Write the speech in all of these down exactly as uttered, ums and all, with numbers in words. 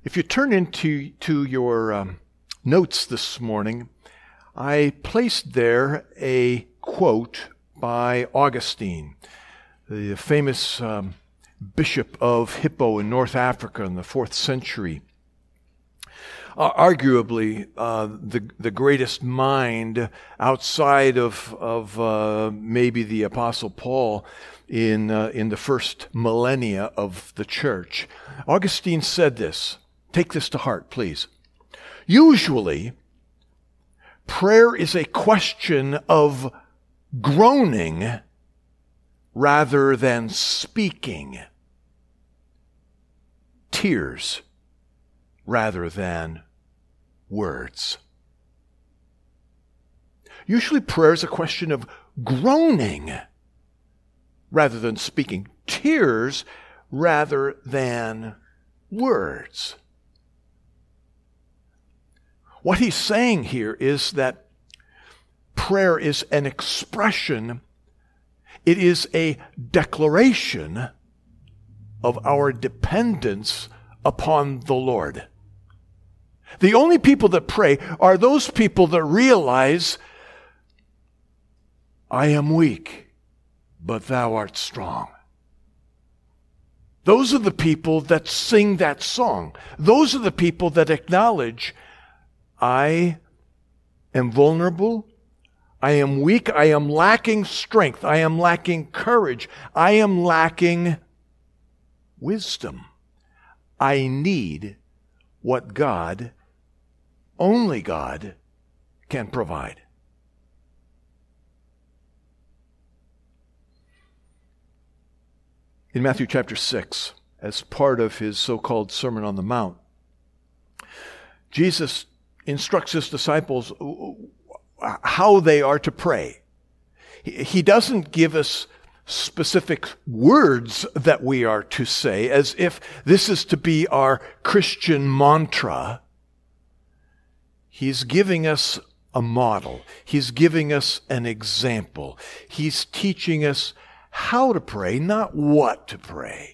If you turn into to your um, notes this morning, I placed there a quote by Augustine, the famous um, bishop of Hippo in North Africa in the fourth century. Uh, arguably uh, the the greatest mind outside of of uh, maybe the Apostle Paul in uh, in the first millennia of the church. Augustine said this. Take this to heart, please. Usually, prayer is a question of groaning rather than speaking. Tears rather than words. Usually prayer is a question of groaning rather than speaking. Tears rather than words. What he's saying here is that prayer is an expression, it is a declaration of our dependence upon the Lord. The only people that pray are those people that realize, I am weak, but thou art strong. Those are the people that sing that song. Those are the people that acknowledge, I am vulnerable, I am weak, I am lacking strength, I am lacking courage, I am lacking wisdom. I need what God, only God, can provide. In Matthew chapter six, as part of his so-called Sermon on the Mount, Jesus instructs his disciples how they are to pray. He doesn't give us specific words that we are to say as if this is to be our Christian mantra. He's giving us a model. He's giving us an example. He's teaching us how to pray, not what to pray.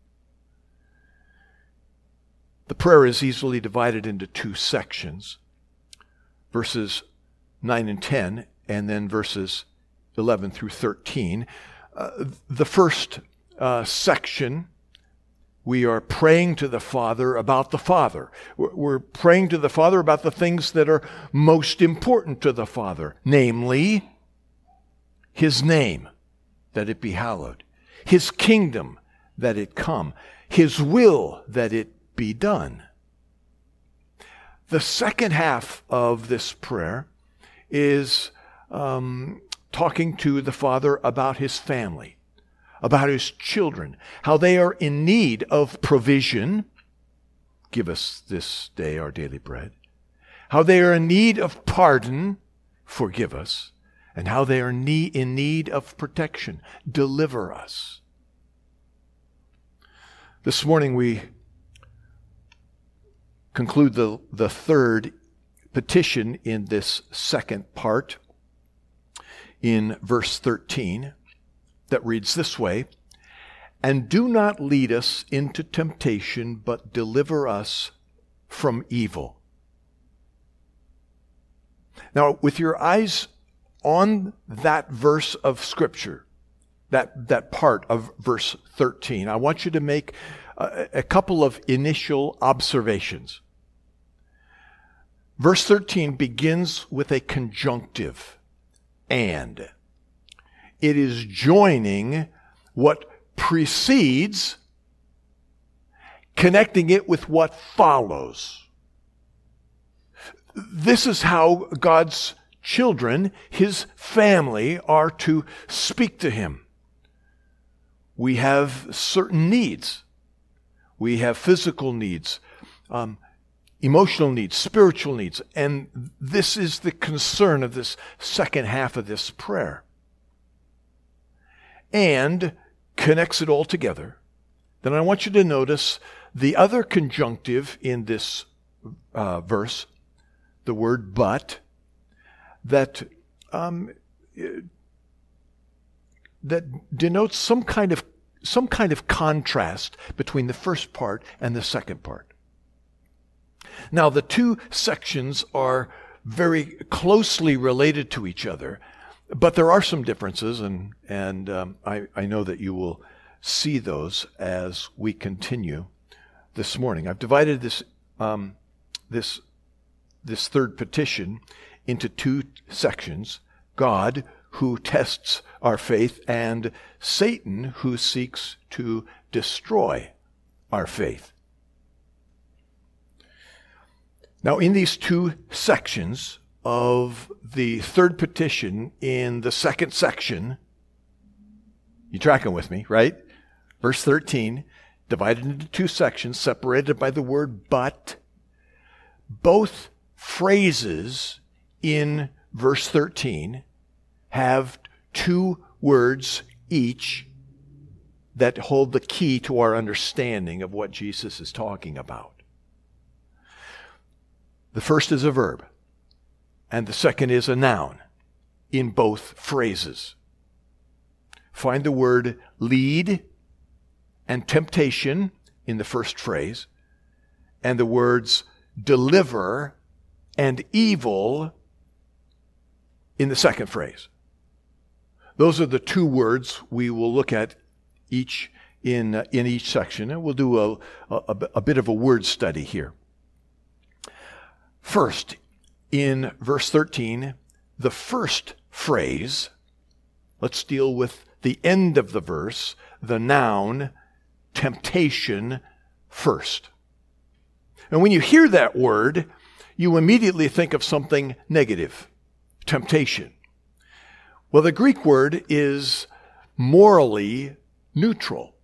The prayer is easily divided into two sections, verses nine and ten, and then verses eleven through thirteen. Uh, the first uh, section, we are praying to the Father about the Father. We're, we're praying to the Father about the things that are most important to the Father, namely, His name, that it be hallowed, His kingdom, that it come, His will, that it be done. The second half of this prayer is um, talking to the Father about His family, about His children, how they are in need of provision. Give us this day our daily bread. How they are in need of pardon. Forgive us. And how they are in need of protection. Deliver us. This morning we conclude the, the third petition in this second part in verse thirteen that reads this way, and do not lead us into temptation, but deliver us from evil. Now, with your eyes on that verse of Scripture, that, that part of verse thirteen, I want you to make a, a couple of initial observations. Verse thirteen begins with a conjunctive, and. It is joining what precedes, connecting it with what follows. This is how God's children, His family, are to speak to Him. We have certain needs. We have physical needs, um, emotional needs, spiritual needs, and this is the concern of this second half of this prayer. And connects it all together. Then I want you to notice the other conjunctive in this uh, verse, the word but, that um, that denotes some kind of some kind of contrast between the first part and the second part. Now, the two sections are very closely related to each other, but there are some differences, and, and um, I, I know that you will see those as we continue this morning. I've divided this, um, this, this third petition into two sections: God, who tests our faith, and Satan, who seeks to destroy our faith. Now, in these two sections of the third petition, in the second section, you tracking with me, right? Verse thirteen, divided into two sections, separated by the word but. Both phrases in verse thirteen have two words each that hold the key to our understanding of what Jesus is talking about. The first is a verb, and the second is a noun in both phrases. Find the word lead and temptation in the first phrase, and the words deliver and evil in the second phrase. Those are the two words we will look at each in, uh, in each section, and we'll do a, a, a bit of a word study here. First, in verse thirteen, the first phrase, let's deal with the end of the verse, the noun, temptation, first. And when you hear that word, you immediately think of something negative, temptation. Well, the Greek word is morally neutral.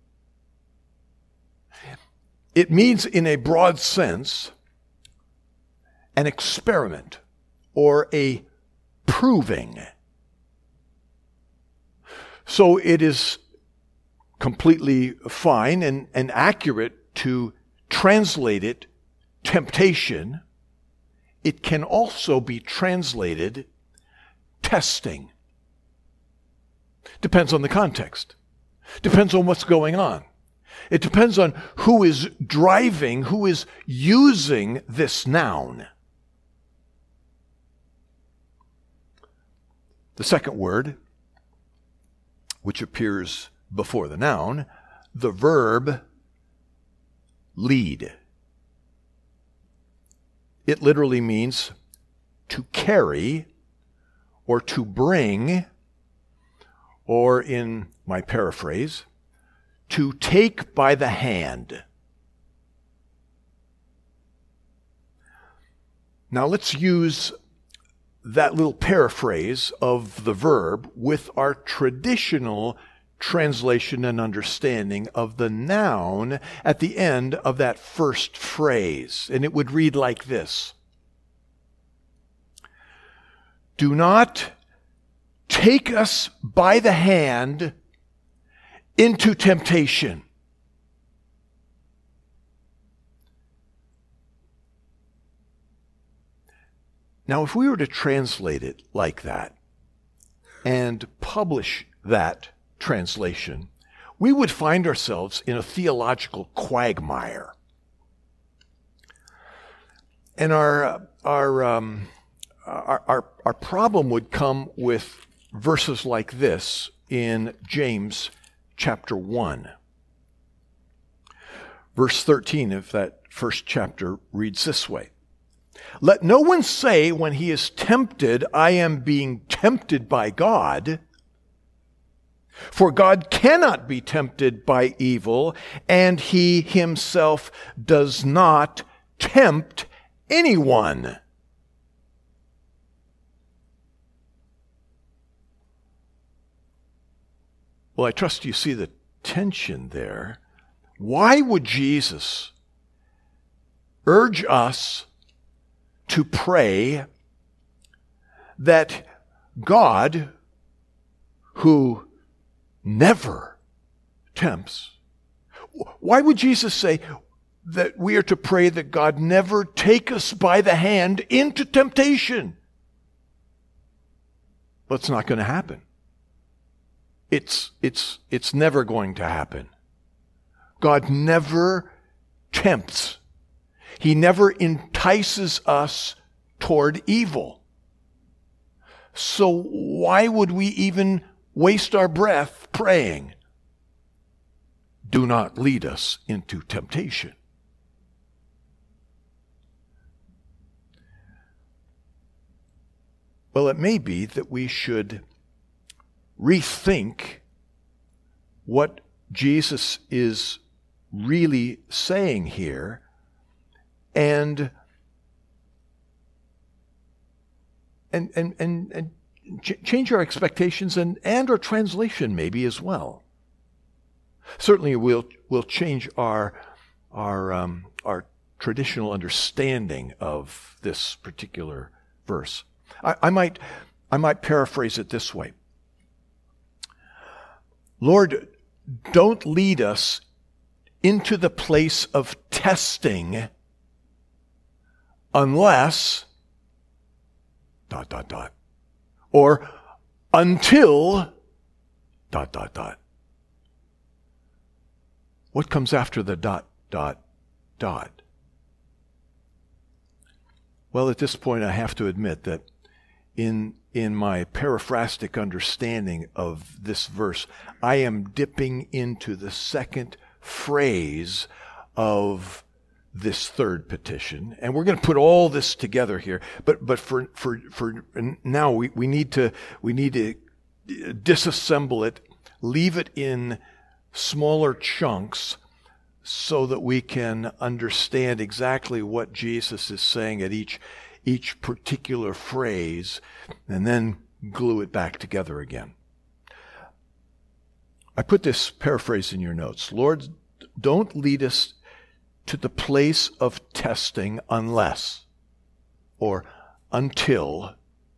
It means, in a broad sense, an experiment or a proving. So it is completely fine and, and accurate to translate it temptation. It can also be translated testing. Depends on the context. Depends on what's going on. It depends on who is driving, who is using this noun. The second word, which appears before the noun, the verb lead. It literally means to carry or to bring, or in my paraphrase, to take by the hand. Now let's use that little paraphrase of the verb with our traditional translation and understanding of the noun at the end of that first phrase. And it would read like this: do not take us by the hand into temptation. Now, if we were to translate it like that and publish that translation, we would find ourselves in a theological quagmire. And our, our, um, our, our, our problem would come with verses like this in James chapter one. Verse thirteen of that first chapter reads this way: let no one say when he is tempted, I am being tempted by God. For God cannot be tempted by evil, and he himself does not tempt anyone. Well, I trust you see the tension there. Why would Jesus urge us to pray that God, who never tempts, why would Jesus say that we are to pray that God never take us by the hand into temptation? Well, it's not going to happen. It's, it's, it's never going to happen. God never tempts. He never entices us toward evil. So why would we even waste our breath praying, do not lead us into temptation? Well, it may be that we should rethink what Jesus is really saying here and and and and, and ch- change our expectations and, and our translation maybe as well. Certainly we'll we'll change our our um, our traditional understanding of this particular verse. I, I might I might paraphrase it this way. Lord, don't lead us into the place of testing unless dot dot dot or until dot dot dot. What comes after the dot dot dot? Well, at this point I have to admit that in in my paraphrastic understanding of this verse, I am dipping into the second phrase of this third petition. And we're going to put all this together here. But but for for for now we, we need to we need to disassemble it, leave it in smaller chunks so that we can understand exactly what Jesus is saying at each each particular phrase, and then glue it back together again. I put this paraphrase in your notes. Lord, don't lead us to the place of testing unless, or until.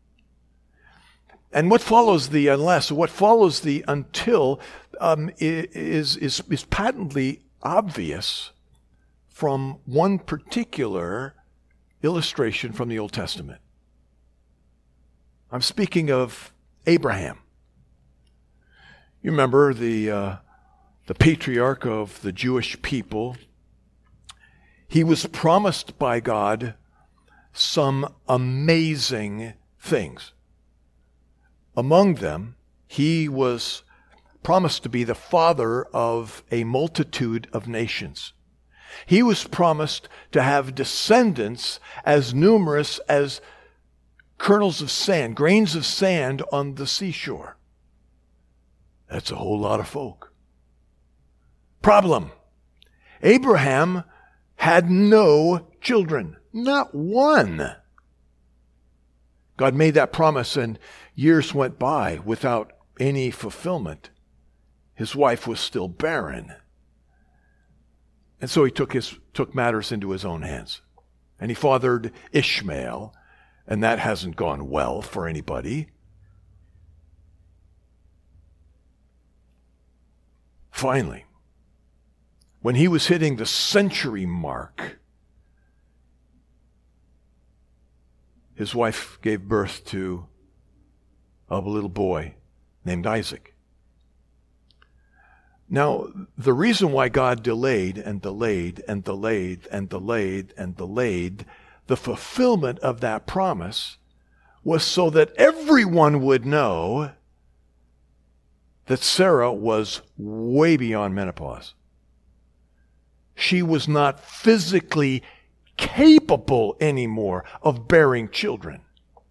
And what follows the unless, or what follows the until, um, is, is, is patently obvious from one particular illustration from the Old Testament. I'm speaking of Abraham. You remember the uh, the patriarch of the Jewish people. He was promised by God some amazing things. Among them, he was promised to be the father of a multitude of nations. He was promised to have descendants as numerous as kernels of sand, grains of sand on the seashore. That's a whole lot of folk. Problem: Abraham had no children, not one. God made that promise and years went by without any fulfillment. His wife was still barren. And so he took his took matters into his own hands. And he fathered Ishmael, and that hasn't gone well for anybody. Finally, when he was hitting the century mark, his wife gave birth to a little boy named Isaac. Now, the reason why God delayed and delayed and delayed and delayed and delayed the fulfillment of that promise was so that everyone would know that Sarah was way beyond menopause. She was not physically capable anymore of bearing children.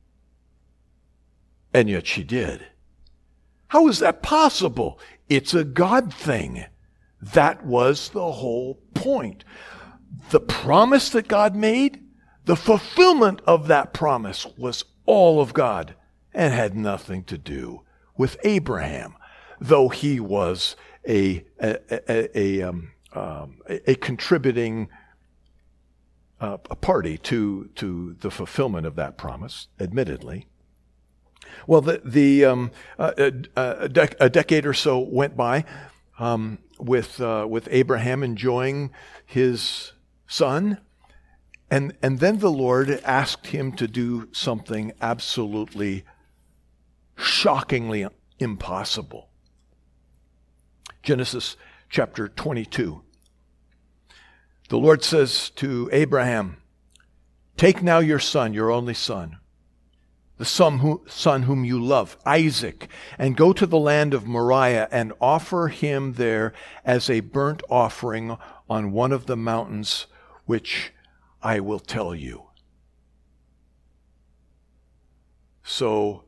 And yet she did. How is that possible? It's a God thing. That was the whole point. The promise that God made, the fulfillment of that promise was all of God and had nothing to do with Abraham, though he was a a a, a, um, um, a, a contributing uh, a party to to the fulfillment of that promise, admittedly. Well, the, the um, uh, a, a, dec- a decade or so went by um, with uh, with Abraham enjoying his son, and and then the Lord asked him to do something absolutely shockingly impossible. Genesis chapter twenty-two. The Lord says to Abraham, take now your son, your only son, the son, who, son whom you love, Isaac, and go to the land of Moriah and offer him there as a burnt offering on one of the mountains which I will tell you. So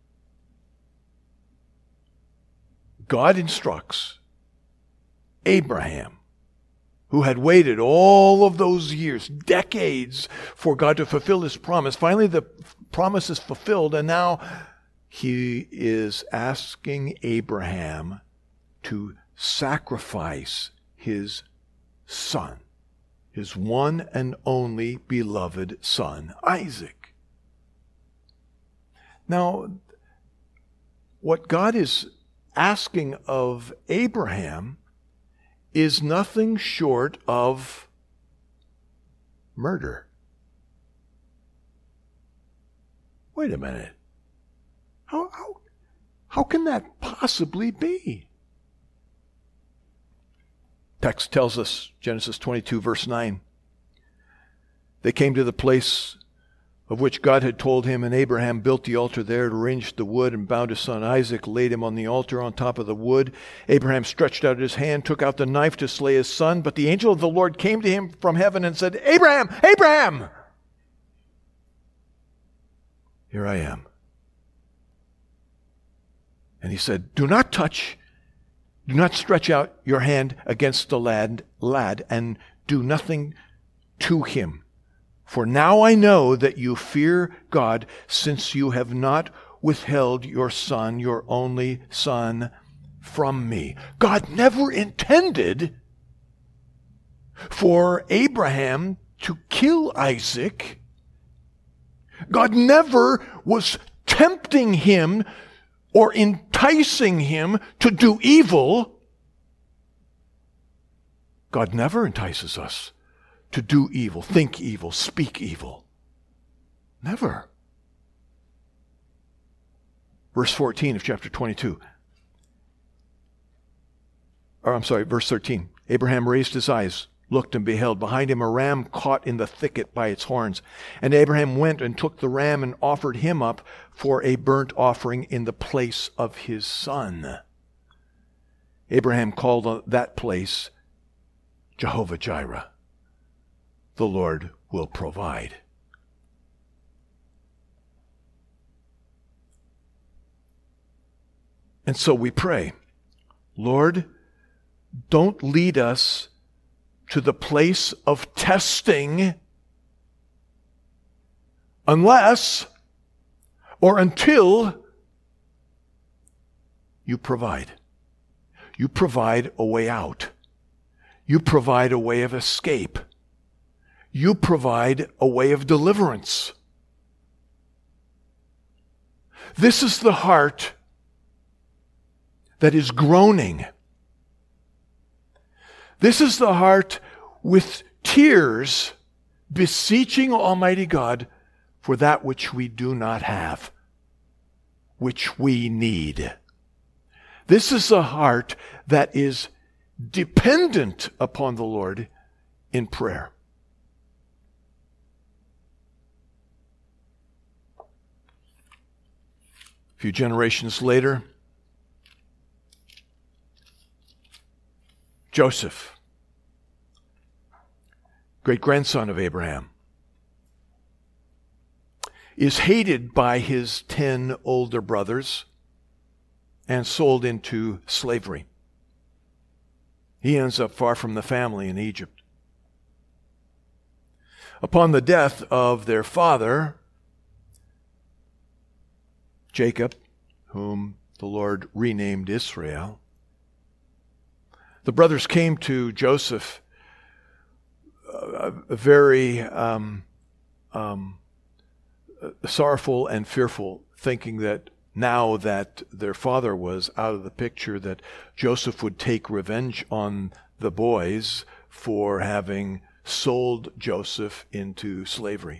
God instructs Abraham, who had waited all of those years, decades, for God to fulfill his promise. Finally, the promise is fulfilled, and now he is asking Abraham to sacrifice his son, his one and only beloved son, Isaac. Now, what God is asking of Abraham is nothing short of murder. Wait a minute. How, how, how can that possibly be? Text tells us, Genesis twenty-two, verse nine, they came to the place of which God had told him, and Abraham built the altar there, arranged the wood, and bound his son Isaac, laid him on the altar on top of the wood. Abraham stretched out his hand, took out the knife to slay his son, but the angel of the Lord came to him from heaven and said, Abraham, Abraham! Here I am. And he said, do not touch, do not stretch out your hand against the lad, lad, and do nothing to him. For now I know that you fear God, since you have not withheld your son, your only son, from me. God never intended for Abraham to kill Isaac. God never was tempting him or enticing him to do evil. God never entices us to do evil, think evil, speak evil. Never. Verse fourteen of chapter twenty-two. Or I'm sorry, verse thirteen. Abraham raised his eyes, looked, and beheld behind him a ram caught in the thicket by its horns. And Abraham went and took the ram and offered him up for a burnt offering in the place of his son. Abraham called that place Jehovah Jireh. The Lord will provide. And so we pray, Lord, don't lead us to the place of testing unless or until you provide. You provide a way out. You provide a way of escape. You provide a way of deliverance. This is the heart that is groaning. This is the heart with tears beseeching Almighty God for that which we do not have, which we need. This is a heart that is dependent upon the Lord in prayer. A few generations later, Joseph, great-grandson of Abraham, is hated by his ten older brothers and sold into slavery. He ends up far from the family in Egypt. Upon the death of their father, Jacob, whom the Lord renamed Israel, the brothers came to Joseph uh, very um, um, sorrowful and fearful, thinking that now that their father was out of the picture, that Joseph would take revenge on the boys for having sold Joseph into slavery.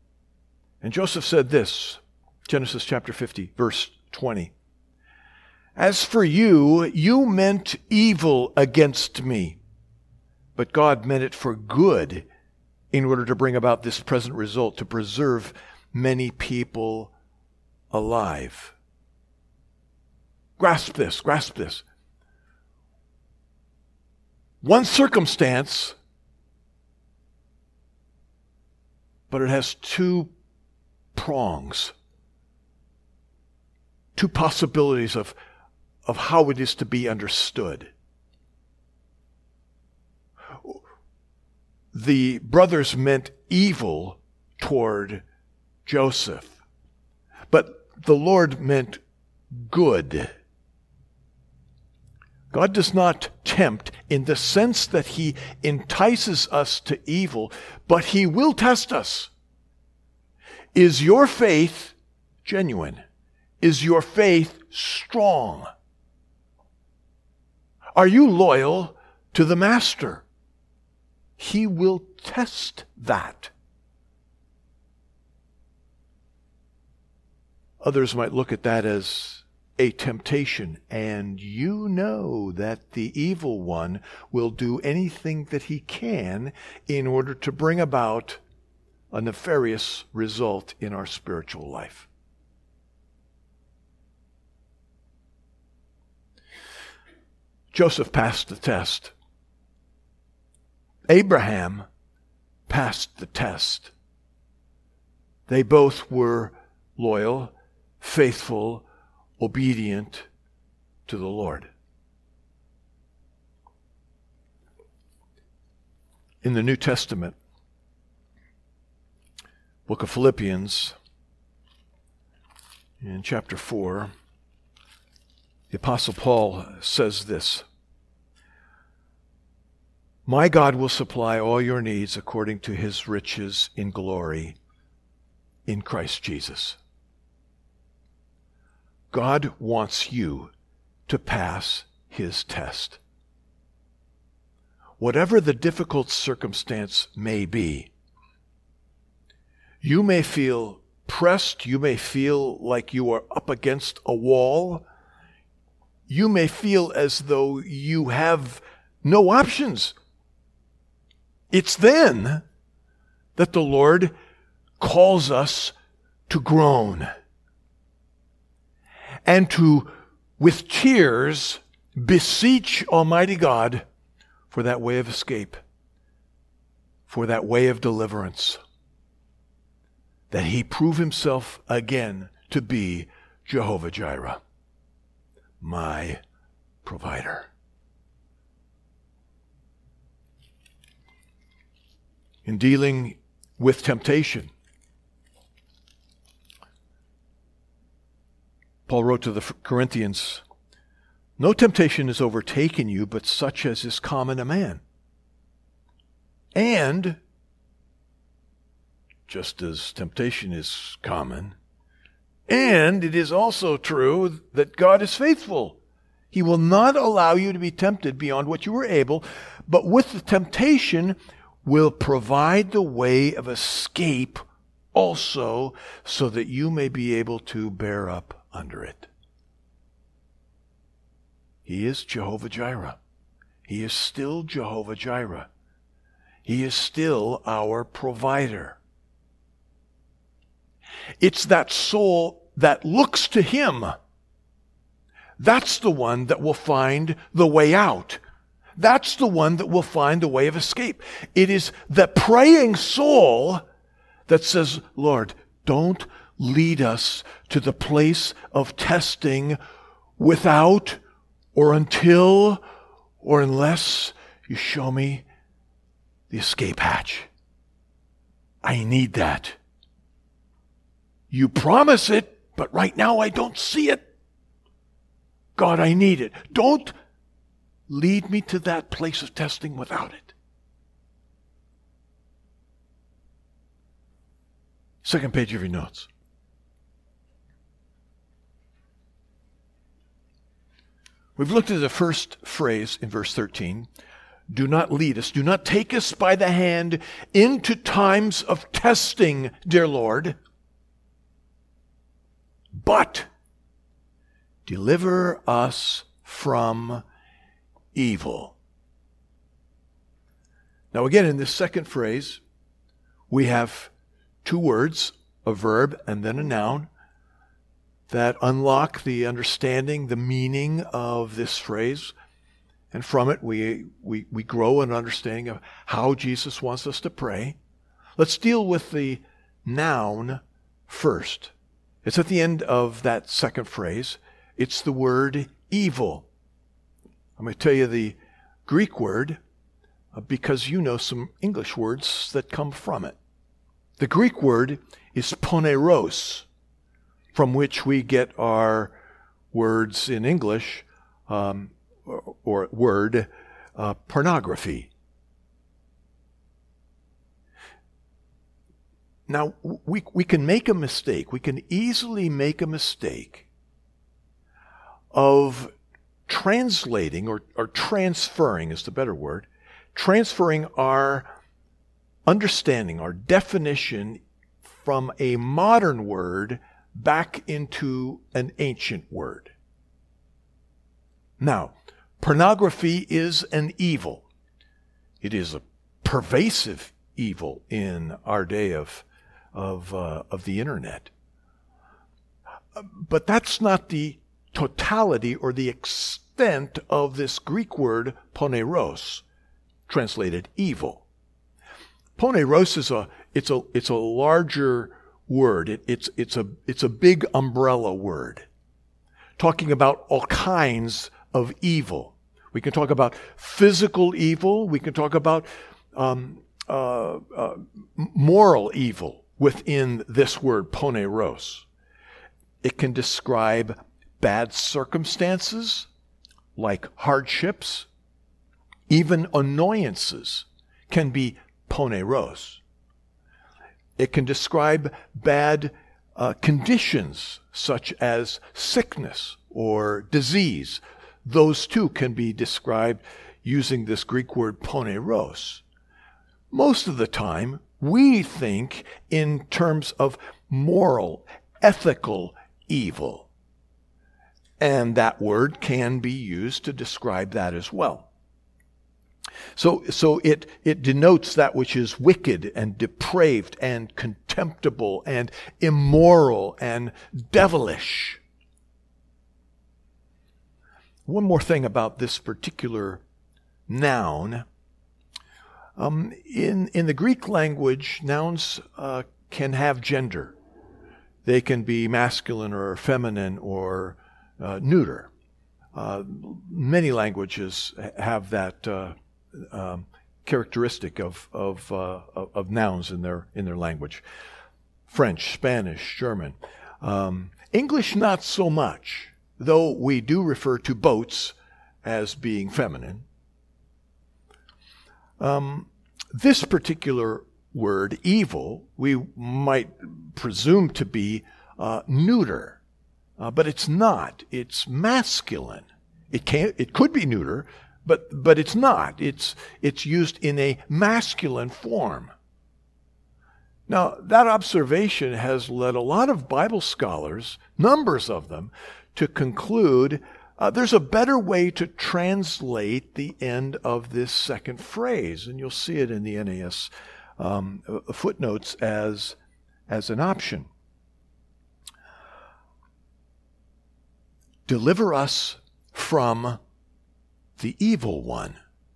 And Joseph said this, Genesis chapter fifty, verse twenty. As for you, you meant evil against me, but God meant it for good in order to bring about this present result, to preserve many people alive. Grasp this, grasp this. One circumstance, but it has two prongs, two possibilities of, of how it is to be understood. The brothers meant evil toward Joseph, but the Lord meant good. God does not tempt in the sense that he entices us to evil, but he will test us. Is your faith genuine? Is your faith strong? Are you loyal to the Master? He will test that. Others might look at that as a temptation, and you know that the evil one will do anything that he can in order to bring about a nefarious result in our spiritual life. Joseph passed the test. Abraham passed the test. They both were loyal, faithful, obedient to the Lord. In the New Testament, book of Philippians, in chapter four, the Apostle Paul says this: "My God will supply all your needs according to his riches in glory in Christ Jesus." God wants you to pass his test. Whatever the difficult circumstance may be, you may feel pressed, you may feel like you are up against a wall, you may feel as though you have no options. It's then that the Lord calls us to groan and to, with tears, beseech Almighty God for that way of escape, for that way of deliverance, that he prove himself again to be Jehovah Jireh, my provider. In dealing with temptation, Paul wrote to the Corinthians, "No temptation has overtaken you, but such as is common to man. And, just as temptation is common, and it is also true that God is faithful. He will not allow you to be tempted beyond what you are able, but with the temptation will provide the way of escape also, so that you may be able to bear up under it." He is Jehovah Jireh. He is still Jehovah Jireh. He is still our provider. It's that soul that looks to him. That's the one that will find the way out. That's the one that will find the way of escape. It is the praying soul that says, "Lord, don't lead us to the place of testing without or until or unless you show me the escape hatch. I need that. You promise it, but right now I don't see it. God, I need it. Don't lead me to that place of testing without it." Second page of your notes. We've looked at the first phrase in verse thirteen. Do not lead us, do not take us by the hand into times of testing, dear Lord, but Deliver us from evil. Now again, in this second phrase, we have two words, a verb and then a noun, that unlock the understanding, the meaning of this phrase. And from it, we, we, we grow an understanding of how Jesus wants us to pray. Let's deal with the noun first. It's at the end of that second phrase. It's the word evil. I'm going to tell you the Greek word uh, because you know some English words that come from it. The Greek word is poneros, from which we get our words in English, um, or, or word, uh, pornography. Now, we, we can make a mistake. We can easily make a mistake of translating or, or transferring is the better word, transferring our understanding, our definition from a modern word back into an ancient word. Now, pornography is an evil. It is a pervasive evil in our day of of uh, of the internet. But that's not the totality or the extent of this Greek word poneros, translated evil. Poneros is a it's a it's a larger word. It, it's it's a it's a big umbrella word, talking about all kinds of evil. We can talk about physical evil. We can talk about um, uh, uh, moral evil within this word poneros. It can describe bad circumstances, like hardships. Even annoyances can be poneros. It can describe bad uh, conditions, such as sickness or disease. Those too can be described using this Greek word poneros. Most of the time, we think in terms of moral, ethical evil. And that word can be used to describe that as well. So, so it, it denotes that which is wicked and depraved and contemptible and immoral and devilish. One more thing about this particular noun. Um, in, in the Greek language, nouns uh, can have gender. They can be masculine or feminine or uh, neuter. Uh, many languages have that uh, um, characteristic of of, uh, of nouns in their in their language. French, Spanish, German. Um, English, not so much, though we do refer to boats as being feminine. Um, this particular word, evil, we might presume to be uh, neuter, uh, but it's not. It's masculine. It can it could be neuter, but but it's not. It's it's used in a masculine form. Now, that observation has led a lot of Bible scholars, numbers of them, to conclude Uh, there's a better way to translate the end of this second phrase, and you'll see it in the N A S um, footnotes as, as an option. Deliver us from the evil one.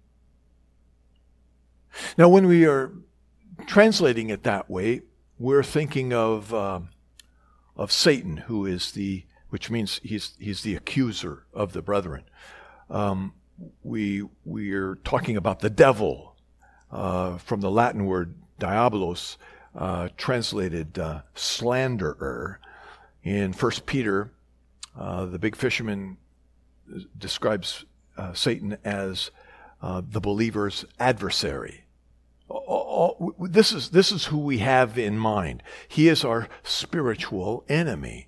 Now, when we are translating it that way, we're thinking of uh, of Satan, who is the which means he's he's the accuser of the brethren. Um, we we are talking about the devil, uh, from the Latin word diabolos, uh, translated uh, slanderer. In First Peter, uh, the big fisherman describes uh, Satan as uh, the believer's adversary. All, all, this is this is who we have in mind. He is our spiritual enemy.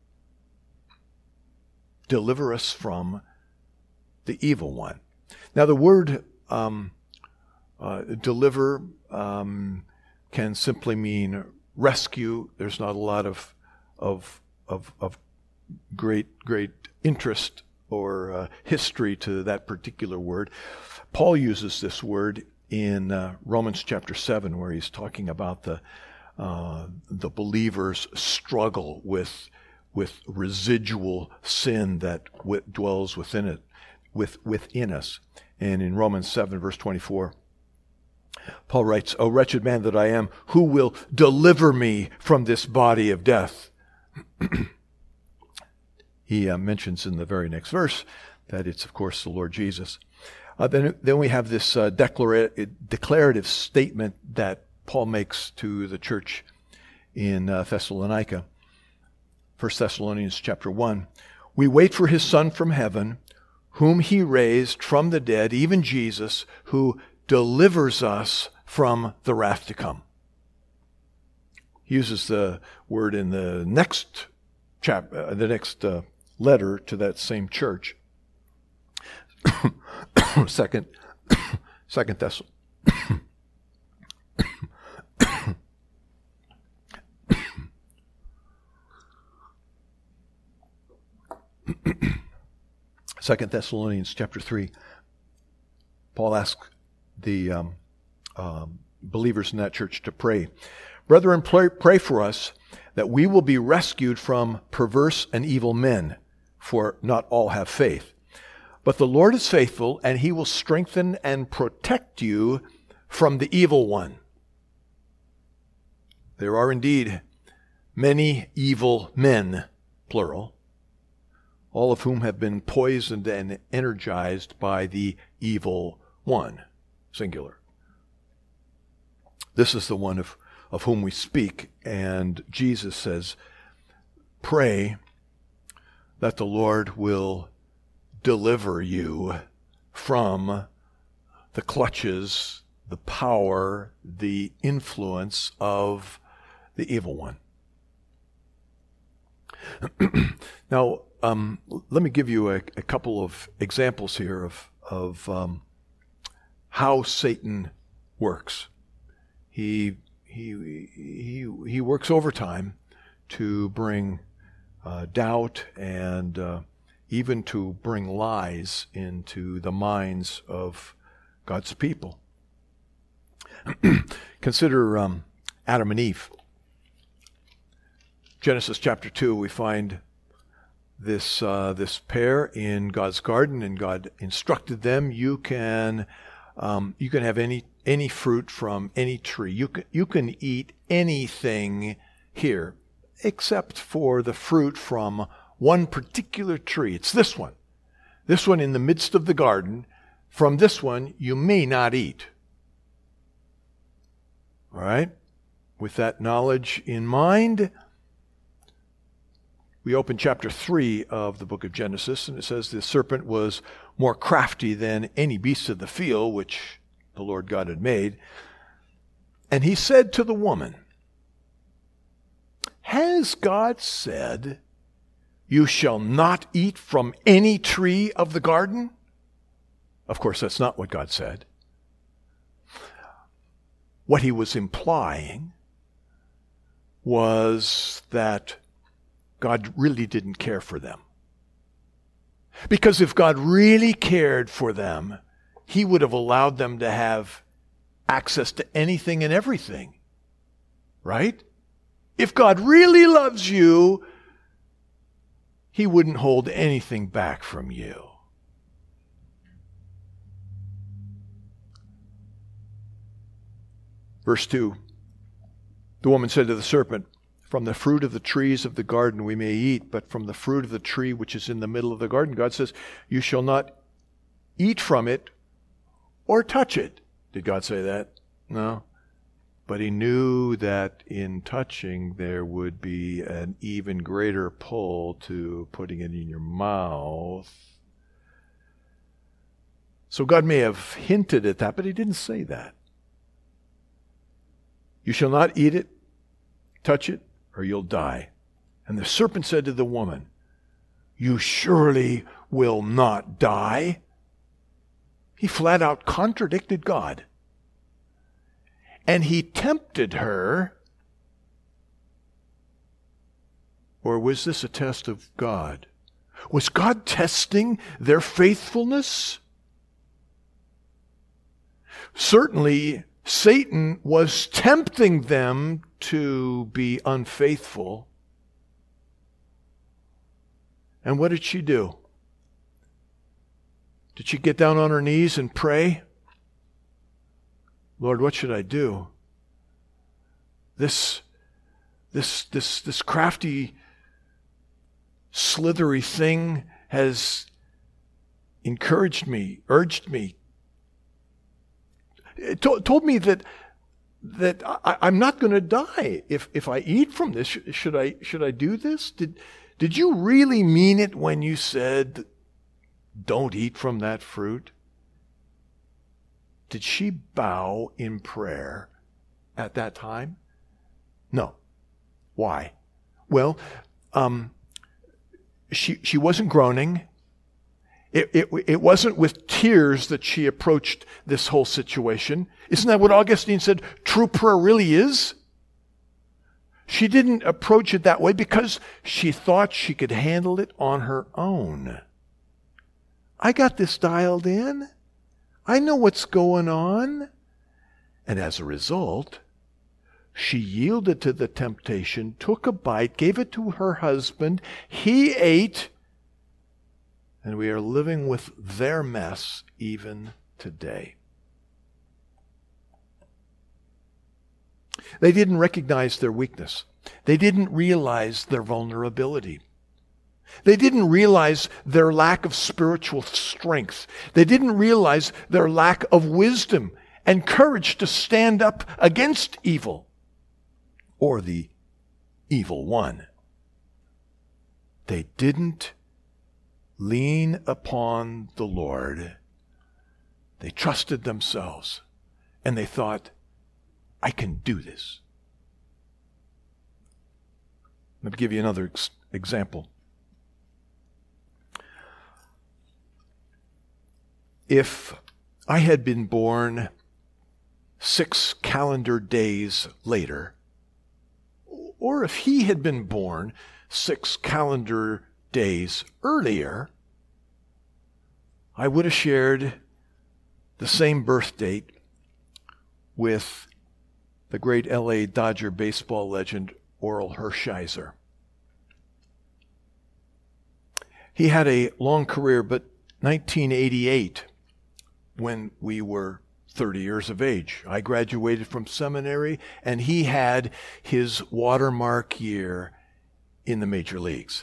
Deliver us from the evil one. Now, the word um, uh, deliver um, can simply mean rescue. There's not a lot of of of, of great great interest or uh, history to that particular word, Paul uses this word in uh, Romans chapter seven, where he's talking about the uh, the believer's struggle with with residual sin that w- dwells within it, with within us. And in Romans seven, verse twenty-four, Paul writes, "O wretched man that I am, who will deliver me from this body of death?" He uh, mentions in the very next verse that it's, of course, the Lord Jesus. Uh, then, then we have this uh, declara- declarative statement that Paul makes to the church in uh, Thessalonica. First Thessalonians chapter one. "We wait for his Son from heaven, whom he raised from the dead, even Jesus, who delivers us from the wrath to come." He uses the word in the next chap, uh, the next uh, letter to that same church. second, second Thess. Second Thessalonians chapter three. Paul asks the um, um, believers in that church to pray. "Brethren, pray, pray for us that we will be rescued from perverse and evil men, for not all have faith. But the Lord is faithful, and he will strengthen and protect you from the evil one." There are indeed many evil men, plural, all of whom have been poisoned and energized by the evil one, singular. This is the one of, of whom we speak, and Jesus says, pray that the Lord will deliver you from the clutches, the power, the influence of the evil one. Now, um, let me give you a, a couple of examples here of, of um, how Satan works. He, he, he, he works overtime to bring uh, doubt and uh, even to bring lies into the minds of God's people. Consider um, Adam and Eve. Genesis chapter two, we find this uh, this pair in God's garden, and God instructed them, you can um, you can have any any fruit from any tree. You can, you can eat anything here, except for the fruit from one particular tree. It's this one. This one in the midst of the garden. From this one, you may not eat. All right? With that knowledge in mind, we open chapter three of the book of Genesis, and it says the serpent was more crafty than any beast of the field which the Lord God had made. And he said to the woman, has God said, you shall not eat from any tree of the garden? Of course, that's not what God said. What he was implying was that God really didn't care for them. Because if God really cared for them, he would have allowed them to have access to anything and everything. Right? If God really loves you, he wouldn't hold anything back from you. Verse two, the woman said to the serpent, from the fruit of the trees of the garden we may eat, but from the fruit of the tree which is in the middle of the garden, God says, you shall not eat from it or touch it. Did God say that? No. But he knew that in touching there would be an even greater pull to putting it in your mouth. So God may have hinted at that, but he didn't say that. You shall not eat it, touch it, or you'll die. And the serpent said to the woman, you surely will not die. He flat out contradicted God. And he tempted her. Or was this a test of God? Was God testing their faithfulness? Certainly, Satan was tempting them to be unfaithful. And what did she do? Did she get down on her knees and pray? Lord, what should I do? This, this, this, this crafty, slithery thing has encouraged me, urged me, it to, told me that that I, I'm not going to die if, if I eat from this. Should I should I do this? Did did you really mean it when you said, don't eat from that fruit? Did she bow in prayer at that time? No. Why? Well, um, she she wasn't groaning. It, it, it wasn't with tears that she approached this whole situation. Isn't that what Augustine said true prayer really is? She didn't approach it that way because she thought she could handle it on her own. I got this dialed in. I know what's going on. And as a result, she yielded to the temptation, took a bite, gave it to her husband. He ate. And we are living with their mess even today. They didn't recognize their weakness. They didn't realize their vulnerability. They didn't realize their lack of spiritual strength. They didn't realize their lack of wisdom and courage to stand up against evil or the evil one. They didn't lean upon the Lord. They trusted themselves and they thought, I can do this. Let me give you another ex- example. If I had been born six calendar days later, or if he had been born six calendar days earlier, I would have shared the same birth date with the great L A Dodger baseball legend Orel Hershiser. He had a long career, but nineteen eighty-eight, when we were thirty years of age, I graduated from seminary, and he had his watermark year in the major leagues.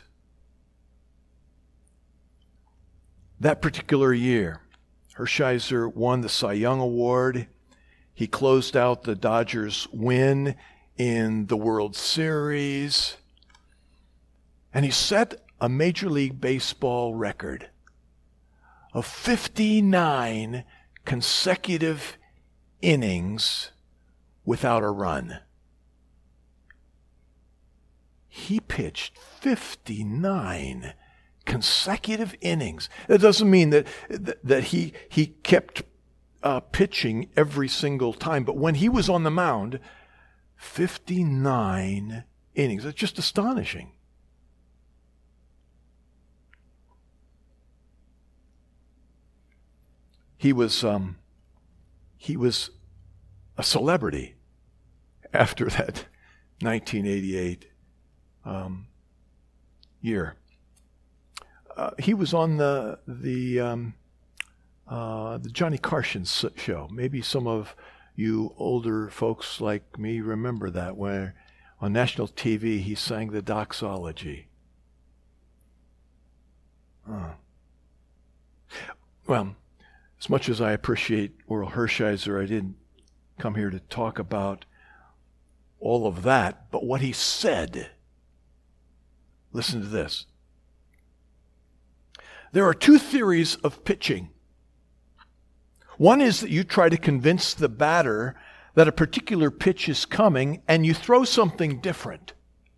That particular year, Hershiser won the Cy Young Award. He closed out the Dodgers' win in the World Series. And he set a Major League Baseball record of fifty-nine consecutive innings without a run. He pitched fifty-nine consecutive innings. That doesn't mean that that he he kept uh, pitching every single time, but when he was on the mound, fifty-nine innings. That's just astonishing. He was um, he was a celebrity after that nineteen eighty-eight um, year. Uh, he was on the the um, uh, the Johnny Carson show. Maybe some of you older folks like me remember that, where on national T V he sang the doxology. Uh. Well, as much as I appreciate Orel Hershiser, I didn't come here to talk about all of that, but what he said. Listen to this. There are two theories of pitching. One is that you try to convince the batter that a particular pitch is coming and you throw something different.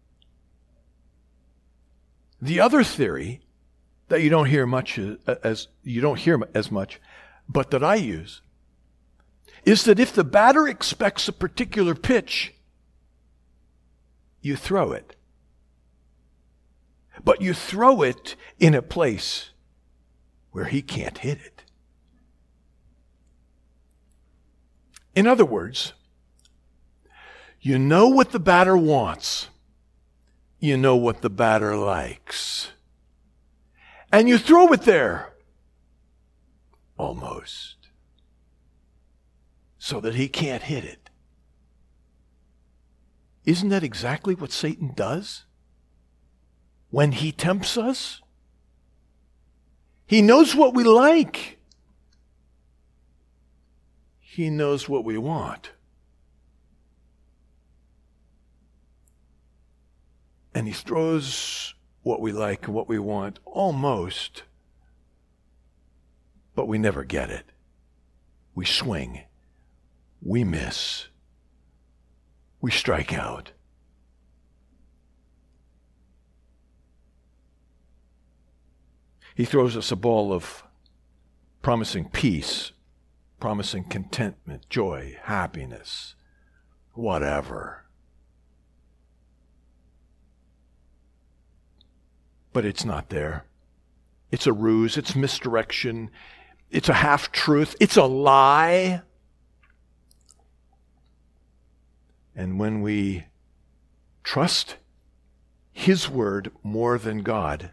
The other theory that you don't hear much as you don't hear as much, but that I use, is that if the batter expects a particular pitch, you throw it. but you throw it in a place where he can't hit it. In other words, you know what the batter wants. You know what the batter likes. And you throw it there. Almost. So that he can't hit it. Isn't that exactly what Satan does? When he tempts us? He knows what we like. He knows what we want. And he throws what we like and what we want almost, but we never get it. We swing. We miss. We strike out. He throws us a ball of promising peace, promising contentment, joy, happiness, whatever. But it's not there. It's a ruse. It's misdirection. It's a half-truth. It's a lie. And when we trust His word more than God,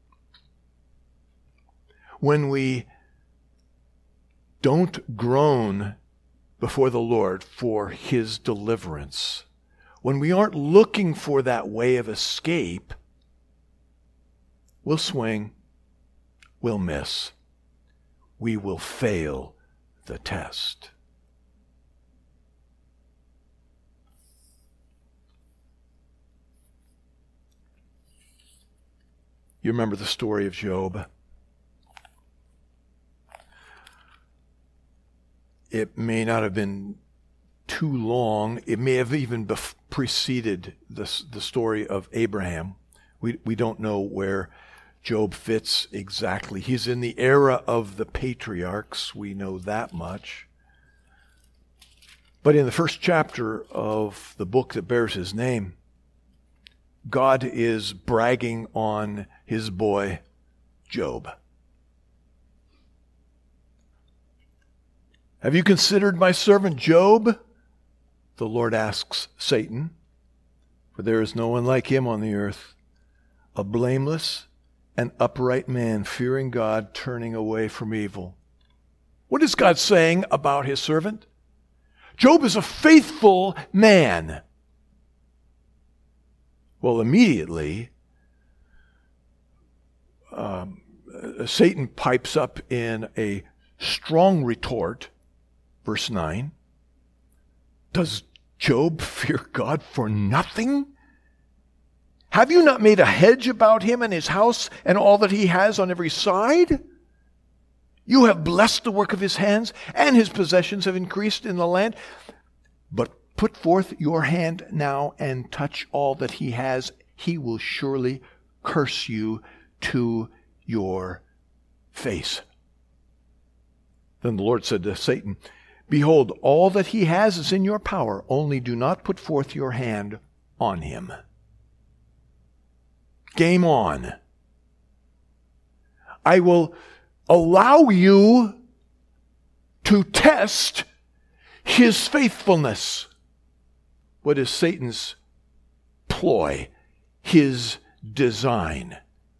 when we don't groan before the Lord for His deliverance, when we aren't looking for that way of escape, we'll swing, we'll miss, we will fail the test. You remember the story of Job? It may not have been too long. It may have even bef- preceded the, the story of Abraham. We, we don't know where Job fits exactly. He's in the era of the patriarchs. We know that much. But in the first chapter of the book that bears his name, God is bragging on his boy, Job. Have you considered my servant Job? The Lord asks Satan. For there is no one like him on the earth, a blameless and upright man, fearing God, turning away from evil. What is God saying about his servant? Job is a faithful man. Well, immediately, um, Satan pipes up in a strong retort. Verse nine, does Job fear God for nothing? Have you not made a hedge about him and his house and all that he has on every side? You have blessed the work of his hands, and his possessions have increased in the land. But put forth your hand now and touch all that he has. He will surely curse you to your face. Then the Lord said to Satan, behold, all that he has is in your power, only do not put forth your hand on him. Game on. I will allow you to test his faithfulness. What is Satan's ploy? His design.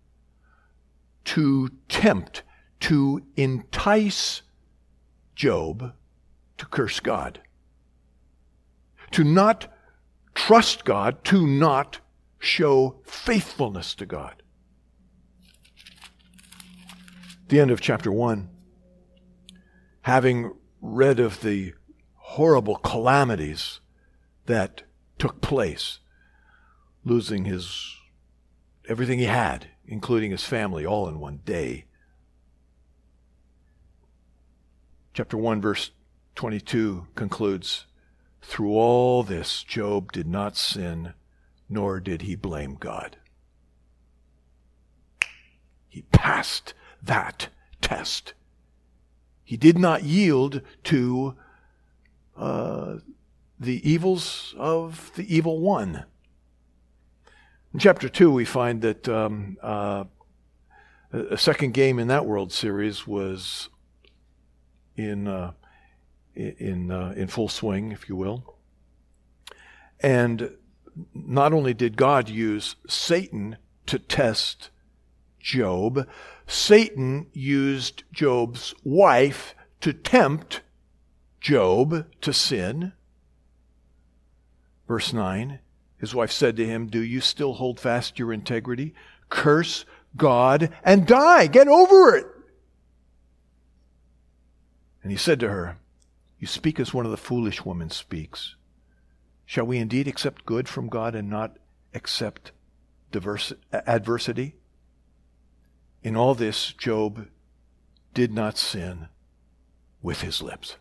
To tempt, to entice Job to curse God. To not trust God, to not show faithfulness to God. The end of chapter one, having read of the horrible calamities that took place, losing his everything he had, including his family, all in one day. Chapter one, verse twenty-two concludes, through all this, Job did not sin, nor did he blame God. He passed that test. He did not yield to uh, the evils of the evil one. In chapter two, we find that um, uh, a second game in that World Series was in uh, in uh, in full swing, if you will. And not only did God use Satan to test Job, Satan used Job's wife to tempt Job to sin. Verse nine, his wife said to him, "Do you still hold fast your integrity? Curse God and die. Get over it." And he said to her, "You speak as one of the foolish women speaks. Shall we indeed accept good from God and not accept diverse, adversity?" In all this, Job did not sin with his lips.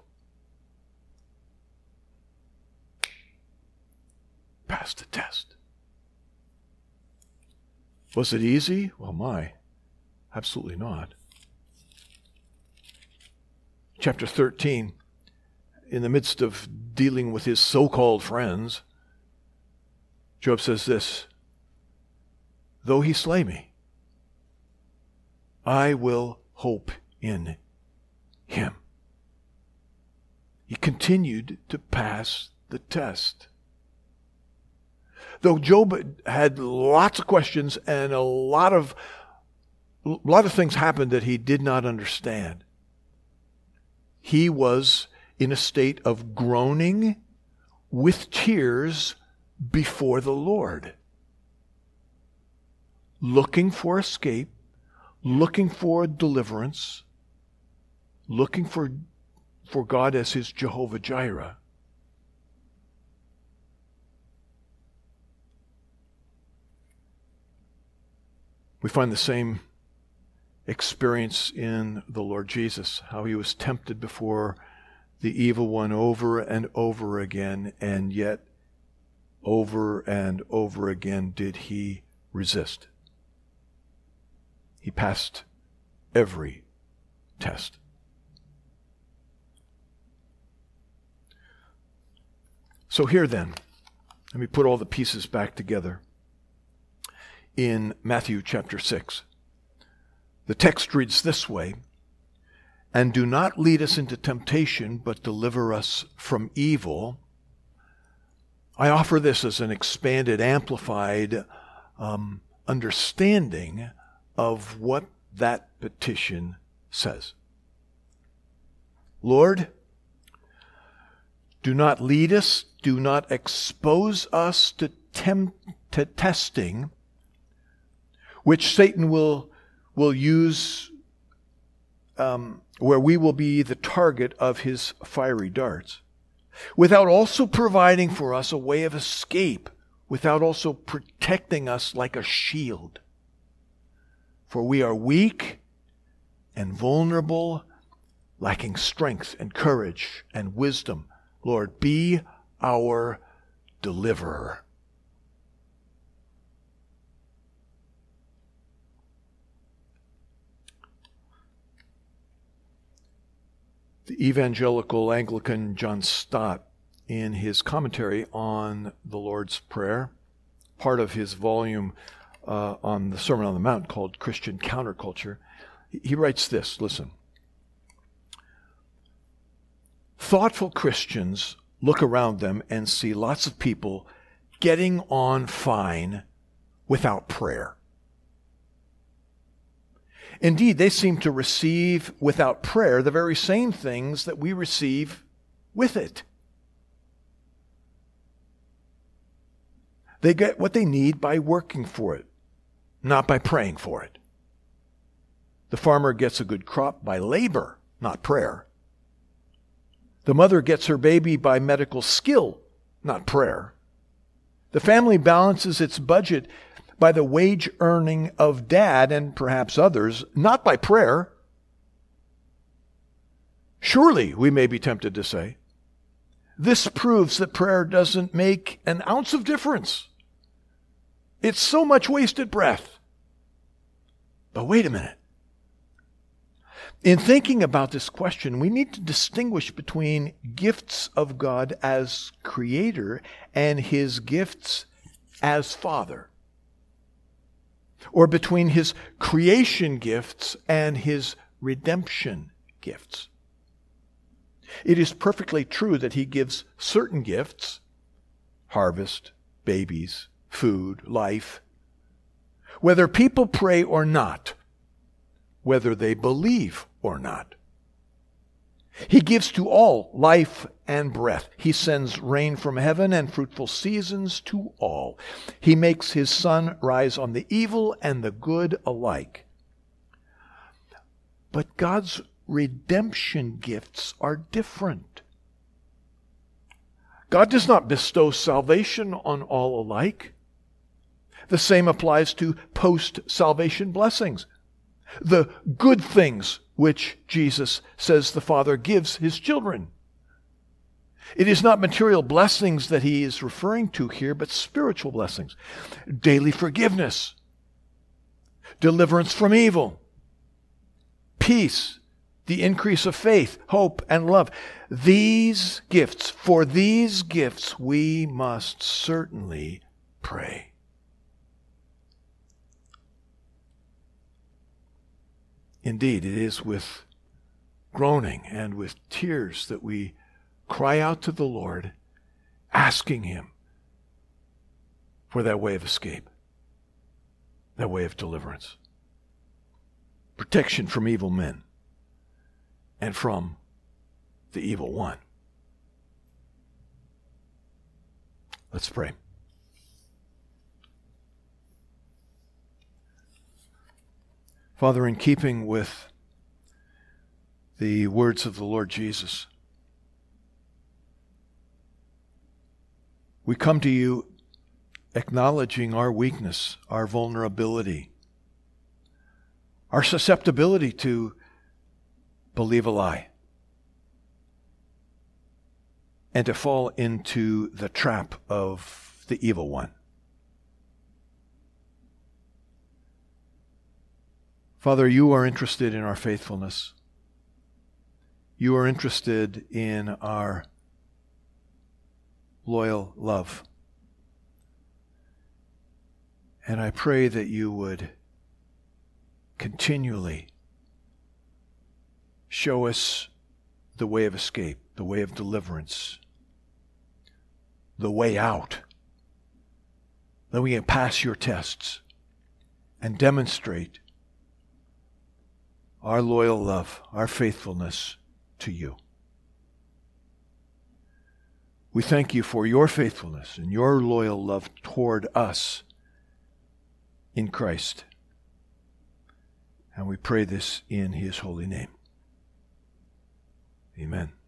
Passed the test. Was it easy? Well, my, absolutely not. Chapter thirteen, in the midst of dealing with his so-called friends, Job says this, "Though he slay me, I will hope in him." He continued to pass the test. Though Job had lots of questions and a lot of, a lot of things happened that he did not understand, he was in a state of groaning with tears before the Lord, looking for escape, looking for deliverance, looking for, for God as his Jehovah Jireh. We find the same experience in the Lord Jesus, how he was tempted before the evil one over and over again, and yet over and over again did he resist. He passed every test. So here then, let me put all the pieces back together. In Matthew chapter six, the text reads this way, "And do not lead us into temptation, but deliver us from evil." I offer this as an expanded, amplified um, understanding of what that petition says. Lord, do not lead us, do not expose us to, temp- to testing, which Satan will, will use, um, where we will be the target of his fiery darts, without also providing for us a way of escape, without also protecting us like a shield. For we are weak and vulnerable, lacking strength and courage and wisdom. Lord, be our deliverer. The evangelical Anglican John Stott, in his commentary on the Lord's Prayer, part of his volume uh, on the Sermon on the Mount called Christian Counterculture, he writes this, listen. Thoughtful Christians look around them and see lots of people getting on fine without prayer. Indeed, they seem to receive without prayer the very same things that we receive with it. They get what they need by working for it, not by praying for it. The farmer gets a good crop by labor, not prayer. The mother gets her baby by medical skill, not prayer. The family balances its budget by the wage earning of dad and perhaps others, not by prayer. Surely, we may be tempted to say, this proves that prayer doesn't make an ounce of difference. It's so much wasted breath. But wait a minute. In thinking about this question, we need to distinguish between gifts of God as Creator and His gifts as Father. or between his creation gifts and his redemption gifts. It is perfectly true that he gives certain gifts, harvest, babies, food, life, whether people pray or not, whether they believe or not. He gives to all life and breath. He sends rain from heaven and fruitful seasons to all. He makes his sun rise on the evil and the good alike. But God's redemption gifts are different. God does not bestow salvation on all alike. The same applies to post-salvation blessings. The good things which Jesus says the Father gives his children. It is not material blessings that he is referring to here, but spiritual blessings. Daily forgiveness, deliverance from evil, peace, the increase of faith, hope, and love. These gifts, for these gifts we must certainly pray. Indeed, it is with groaning and with tears that we cry out to the Lord, asking him for that way of escape, that way of deliverance, protection from evil men and from the evil one. Let's pray. Father, in keeping with the words of the Lord Jesus, we come to you acknowledging our weakness, our vulnerability, our susceptibility to believe a lie and to fall into the trap of the evil one. Father, you are interested in our faithfulness. You are interested in our loyal love. And I pray that you would continually show us the way of escape, the way of deliverance, the way out, that we can pass your tests and demonstrate our loyal love, our faithfulness to you. We thank you for your faithfulness and your loyal love toward us in Christ. And we pray this in his holy name. Amen.